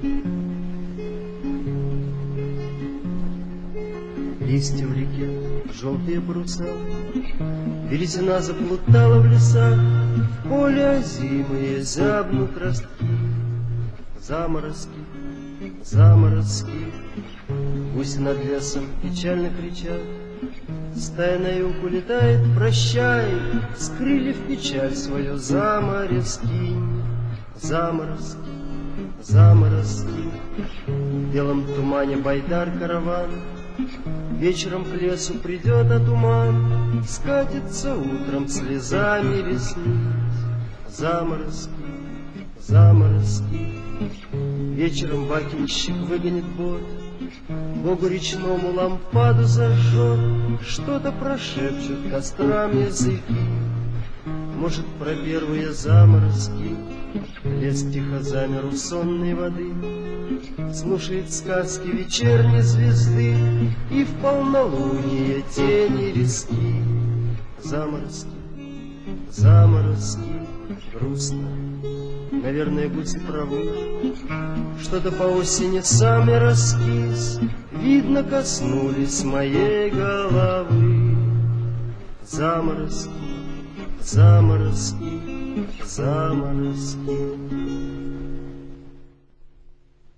Листья в реке, желтые паруса, Березина заплутала в лесах, В поле озимые зябнут ростки. Заморозки, заморозки, гуси над лесом печально кричат, стая на юг улетает, прощай, с крыльев печаль свою за море скинь. Заморозки, заморозки, в белом тумане байдар караван, вечером к лесу придет, а туман скатится утром слезами ресниц. Заморозки, заморозки, вечером бакинщик выгонит бот, Богу речному лампаду зажжет, что-то прошепчут кострам языки. Может, про первые заморозки, лес тихо замер у сонной воды, слушает сказки вечерней звезды, и в полнолуние тени резки. Заморозки, заморозки, грустно, наверное, гуси правы, что-то по осени сами раскис, видно, коснулись моей головы. Заморозки, заморозки, заморозки.